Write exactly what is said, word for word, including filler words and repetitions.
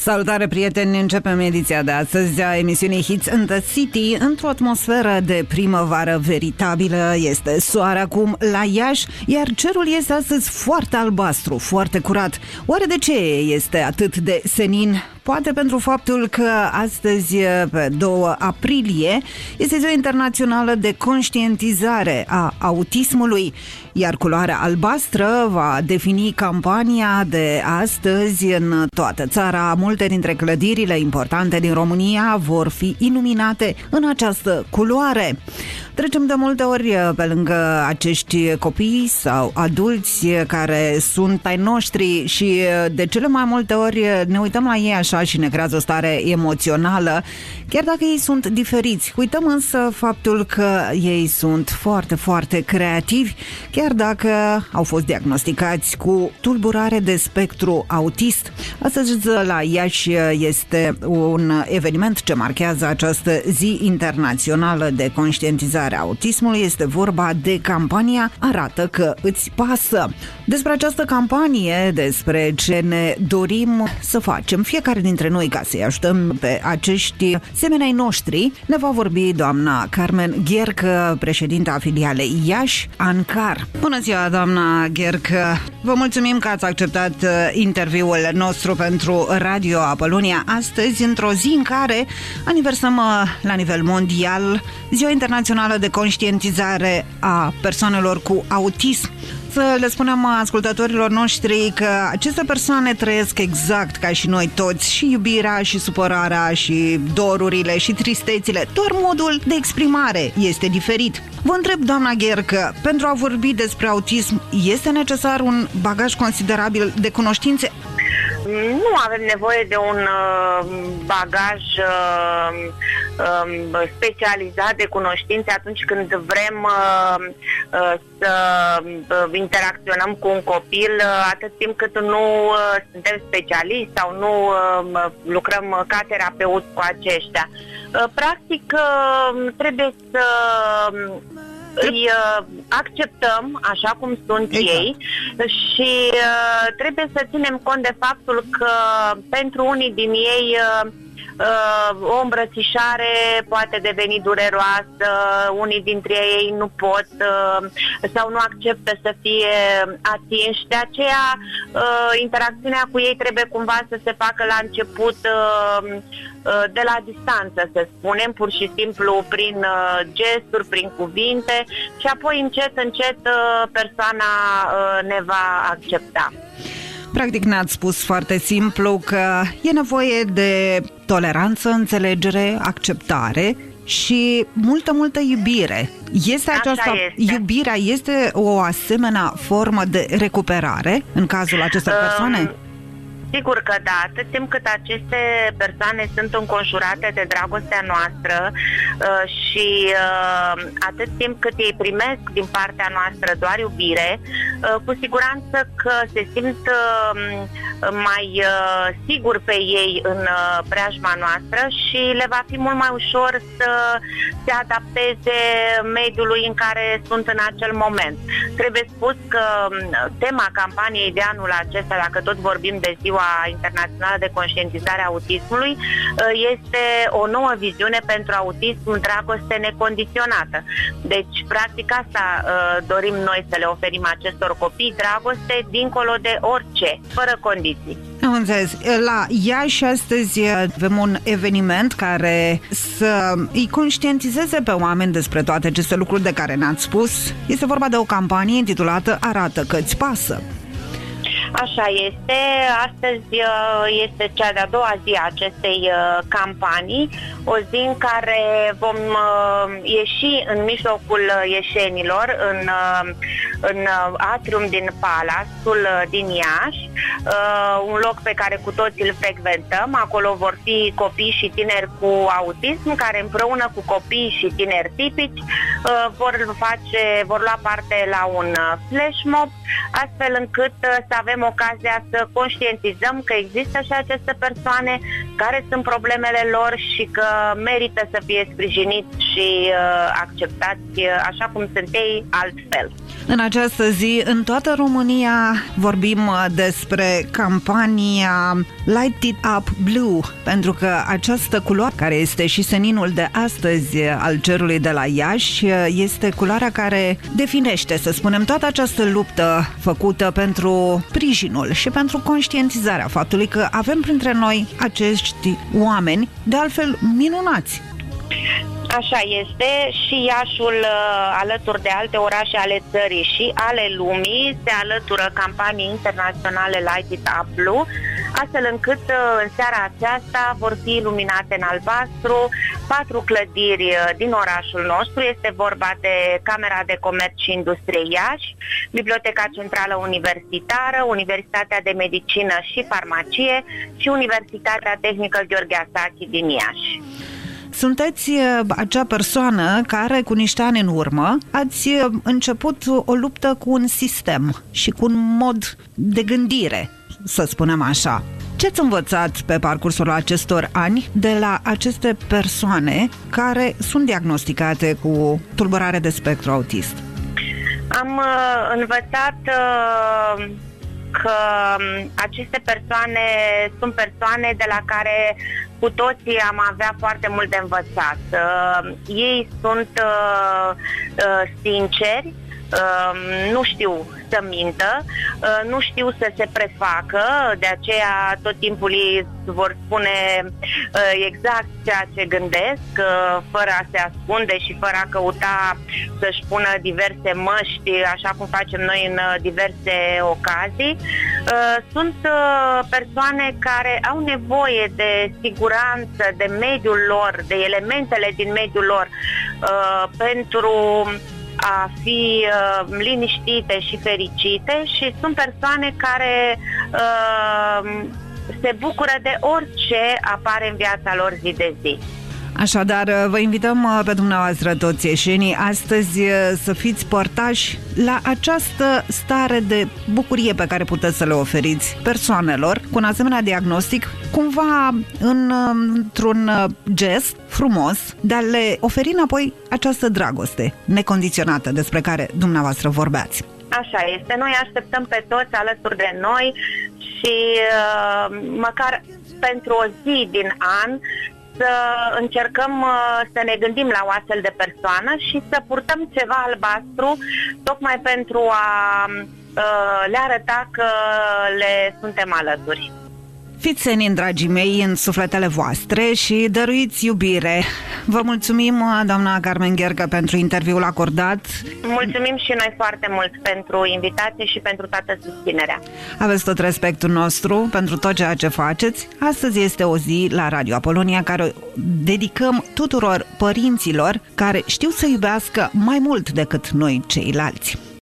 Salutare, prieteni! Începem ediția de astăzi a emisiunii Hits in the City într-o atmosferă de primăvară veritabilă. Este soare acum la Iași, iar cerul este astăzi foarte albastru, foarte curat. Oare de ce este atât de senin? Poate pentru faptul că astăzi, pe doi aprilie, este Ziua Internațională de Conștientizare a Autismului, iar culoarea albastră va defini campania de astăzi în toată țara. Multe dintre clădirile importante din România vor fi iluminate în această culoare. Trecem de multe ori pe lângă acești copii sau adulți care sunt ai noștri și de cele mai multe ori ne uităm la ei așa și ne creează o stare emoțională, chiar dacă ei sunt diferiți. Uităm însă faptul că ei sunt foarte, foarte creativi, chiar dacă au fost diagnosticați cu tulburare de spectru autist. Astăzi la Iași este un eveniment ce marchează această zi internațională de conștientizare a autismului. Este vorba de campania Arată că îți pasă. Despre această campanie, despre ce ne dorim să facem fiecare dintre noi ca să-i ajutăm pe acești semeni ai noștri, ne va vorbi doamna Carmen Ghercă, președinta filialei Iași Ancar. Bună ziua, doamna Ghercă! Vă mulțumim că ați acceptat interviul nostru pentru Radio Apolonia astăzi, într-o zi în care aniversăm la nivel mondial Ziua Internațională de Conștientizare a Persoanelor cu Autism. Să le spunem ascultătorilor noștri că aceste persoane trăiesc exact ca și noi toți, și iubirea, și supărarea, și dorurile, și tristețile. Doar modul de exprimare este diferit. Vă întreb, doamna Ghercă, pentru a vorbi despre autism, este necesar un bagaj considerabil de cunoștințe? Nu avem nevoie de un uh, bagaj uh, uh, specializat de cunoștințe atunci când vrem uh, uh, să uh, interacționăm cu un copil, uh, atât timp cât nu uh, suntem specialiști sau nu uh, lucrăm ca terapeut cu aceștia. Uh, practic, uh, trebuie să îi uh, acceptăm așa cum sunt exact. ei și uh, trebuie să ținem cont de faptul că pentru unii din ei uh, uh, o îmbrățișare poate deveni dureroasă, unii dintre ei nu pot uh, sau nu acceptă să fie atinși, de aceea uh, interacțiunea cu ei trebuie cumva să se facă la început uh, de la distanță, să spunem, pur și simplu prin uh, gesturi, prin cuvinte și apoi încet, încet uh, persoana uh, ne va accepta. Practic ne-ați spus foarte simplu că e nevoie de toleranță, înțelegere, acceptare și multă, multă iubire. Este aceasta, este. Iubirea este o asemenea formă de recuperare în cazul acestor persoane? Um... Sigur că da, atât timp cât aceste persoane sunt înconjurate de dragostea noastră uh, și uh, atât timp cât ei primesc din partea noastră doar iubire, uh, cu siguranță că se simt uh, mai uh, sigur pe ei în uh, preajma noastră și le va fi mult mai ușor să se adapteze mediului în care sunt în acel moment. Trebuie spus că tema campaniei de anul acesta, dacă tot vorbim de Ziua Internațională de Conștientizare a Autismului, este o nouă viziune pentru autism, dragoste necondiționată. Deci, practic asta dorim noi să le oferim acestor copii, dragoste dincolo de orice, fără condiții. Am înțeles. La Iași astăzi avem un eveniment care să îi conștientizeze pe oameni despre toate aceste lucruri de care ne-ați spus. Este vorba de o campanie intitulată Arată că îți pasă. Așa este. Astăzi este cea de-a doua zi a acestei campanii, o zi în care vom ieși în mijlocul ieșenilor, în, în atrium din Palasul din Iași, un loc pe care cu toții îl frecventăm. Acolo vor fi copii și tineri cu autism, care împreună cu copii și tineri tipici vor face, vor lua parte la un flash mob, astfel încât să avem ocazia să conștientizăm că există și aceste persoane care sunt problemele lor și că merită să fie sprijiniți și uh, acceptați uh, așa cum sunt ei, altfel. În această zi, în toată România, vorbim despre campania Light It Up Blue, pentru că această culoare, care este și seninul de astăzi al cerului de la Iași, este culoarea care definește, să spunem, toată această luptă făcută pentru sprijinul și pentru conștientizarea faptului că avem printre noi acești oameni, de altfel minunați. Așa este, și Iașul, alături de alte orașe ale țării și ale lumii, se alătură campanii internaționale Light It Up Blue, astfel încât în seara aceasta vor fi iluminate în albastru patru clădiri din orașul nostru. Este vorba de Camera de Comerț și Industrie Iași, Biblioteca Centrală Universitară, Universitatea de Medicină și Farmacie și Universitatea Tehnică Gheorghe Asachi din Iași. Sunteți acea persoană care, cu niște ani în urmă, ați început o luptă cu un sistem și cu un mod de gândire, să spunem așa. Ce ați învățat pe parcursul acestor ani de la aceste persoane care sunt diagnosticate cu tulburare de spectru autist? Am uh, învățat uh, că aceste persoane sunt persoane de la care cu toții am avea foarte mult de învățat. Uh, ei sunt uh, uh, sinceri, uh, nu știu să mintă, uh, nu știu să se prefacă, de aceea tot timpul ei vor spune uh, exact ceea ce gândesc, uh, fără a se ascunde și fără a căuta să-și pună diverse măști, așa cum facem noi în uh, diverse ocazii. Uh, sunt uh, persoane care au nevoie de siguranță, de mediul lor, de elementele din mediul lor uh, pentru a fi uh, liniștite și fericite, și sunt persoane care uh, se bucură de orice apare în viața lor zi de zi. Așadar, vă invităm pe dumneavoastră toți ieșenii astăzi să fiți părtași la această stare de bucurie pe care puteți să le oferiți persoanelor cu un asemenea diagnostic, cumva în, într-un gest frumos, de a le oferi înapoi această dragoste necondiționată despre care dumneavoastră vorbeați. Așa este, noi așteptăm pe toți alături de noi și uh, măcar pentru o zi din an să încercăm uh, să ne gândim la o astfel de persoană și să purtăm ceva albastru, tocmai pentru a uh, le arăta că le suntem alături. Fiți senin, dragii mei, în sufletele voastre și dăruiți iubire. Vă mulțumim, doamna Carmen Ghergă, pentru interviul acordat. Mulțumim și noi foarte mult pentru invitație și pentru toată susținerea. Aveți tot respectul nostru pentru tot ceea ce faceți. Astăzi este o zi la Radio Apolonia care o dedicăm tuturor părinților care știu să iubească mai mult decât noi ceilalți.